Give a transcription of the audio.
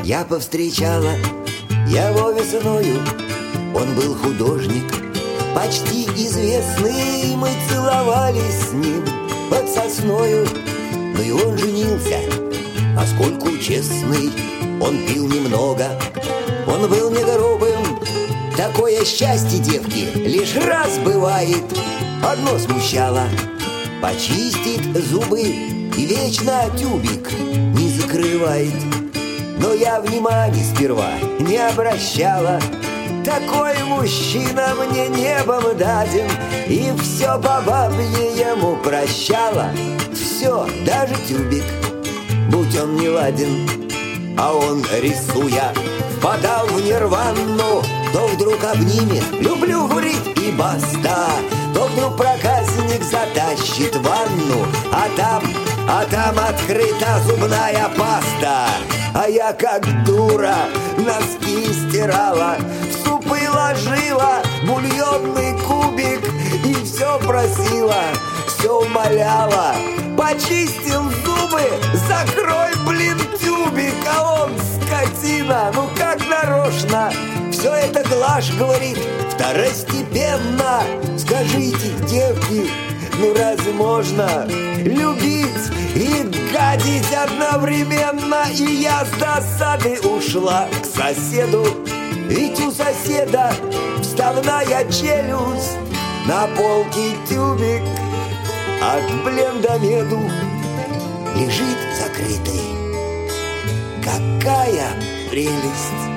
я повстречала его весною. Он был художник, почти известный, мы целовались с ним под сосною. Но и он женился, поскольку честный, он пил немного, он был не грубым. Такое счастье, девки, лишь раз бывает. Одно смущало: почистит зубы и вечно тюбик не закрывает. Но я внимания сперва не обращала. Такой мужчина мне небом даден, и все по бабье ему прощала. Все, даже тюбик, будь он не ладен. А он, рисуя, впадал в нирвану. То вдруг обнимет: люблю, говорит, и баста. То вдруг проказник затащит в ванну, а там открыта зубная паста. А я как дура носки стирала, в супы ложила бульонный кубик и все просила, все умоляла: почистил зубы, закрой, блин, тюбик. А он, скотина, ну как нарочно. Все это глажь, говорит, второстепенно. Скажите, девки, ну разве можно любить и гадить одновременно? И я с досады ушла к соседу. Ведь у соседа вставная челюсть, на полке тюбик от блендомеду лежит закрытый. Какая прелесть!